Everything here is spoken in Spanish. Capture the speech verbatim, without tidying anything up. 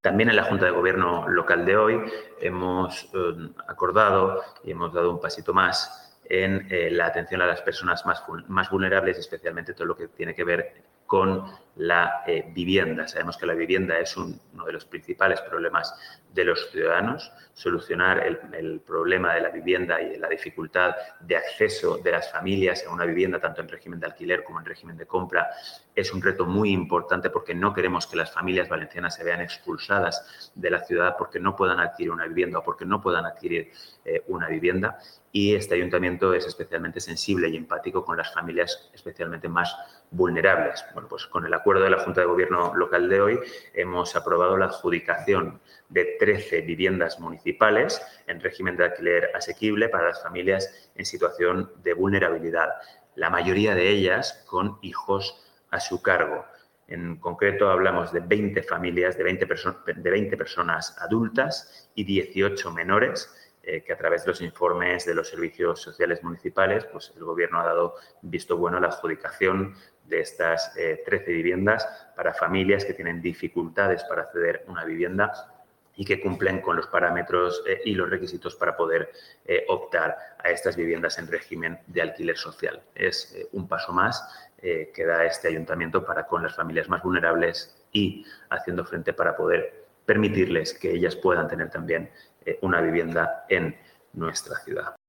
También en la Junta de Gobierno local de hoy hemos eh, acordado y hemos dado un pasito más en eh, la atención a las personas más, más vulnerables, especialmente todo lo que tiene que ver con la eh, vivienda. Sabemos que la vivienda es un, uno de los principales problemas de los ciudadanos. Solucionar el, el problema de la vivienda y la dificultad de acceso de las familias a una vivienda, tanto en régimen de alquiler como en régimen de compra, es un reto muy importante porque no queremos que las familias valencianas se vean expulsadas de la ciudad porque no puedan adquirir una vivienda o porque no puedan adquirir eh, una vivienda. Y este ayuntamiento es especialmente sensible y empático con las familias especialmente más vulnerables. Bueno, pues con el acuerdo de la Junta de Gobierno local de hoy hemos aprobado la adjudicación de trece viviendas municipales en régimen de alquiler asequible para las familias en situación de vulnerabilidad, la mayoría de ellas con hijos a su cargo. En concreto, hablamos de veinte familias, de veinte, perso de veinte personas adultas y dieciocho menores, eh, que a través de los informes de los servicios sociales municipales, pues el Gobierno ha dado visto bueno a la adjudicación de estas eh, trece viviendas para familias que tienen dificultades para acceder a una vivienda y que cumplen con los parámetros eh, y los requisitos para poder eh, optar a estas viviendas en régimen de alquiler social. Es eh, un paso más eh, que da este ayuntamiento para con las familias más vulnerables y haciendo frente para poder permitirles que ellas puedan tener también eh, una vivienda en nuestra ciudad.